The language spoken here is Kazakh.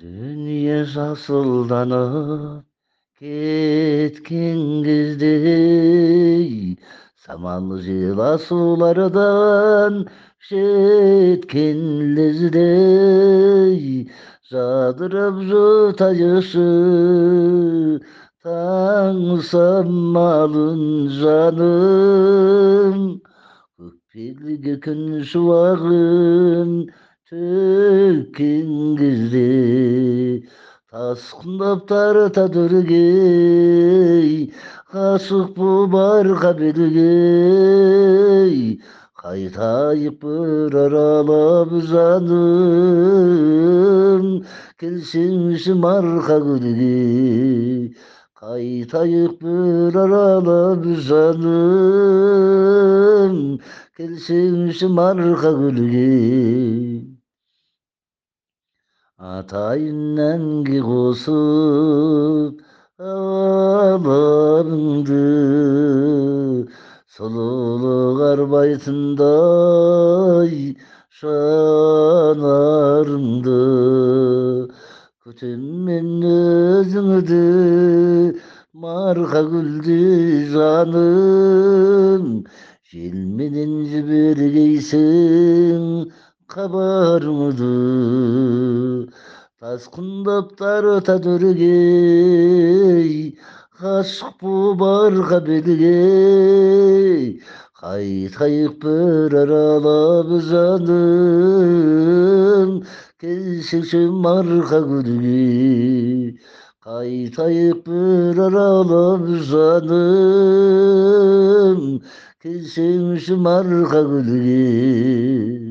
Dünya sarsıldanıp ketken кезде самал жыла сулардан жеткен лезде жадырап жотайышы таң самалын жаным көкпелге күн шуағын төккен кезде тасқындап тартады өргей ғашық боп арқа белгей қайтайық бір аралап жаным келсеңші марқа гүлге қайтайық бір аралап жаным келсеңші марқа гүлге атайын әнге қосып аларыңды сұлулық арбайтындай жанарыңды күтем мен өзіңді марқа гүлдей жаным желменен жібергейсің хабарыңды тасқындап тартады өргей ғашық боп арқа белгей қайтайық бір аралап жаным келсеңші марқа гүлге қайтайық бір аралап жаным келсеңші марқа гүлге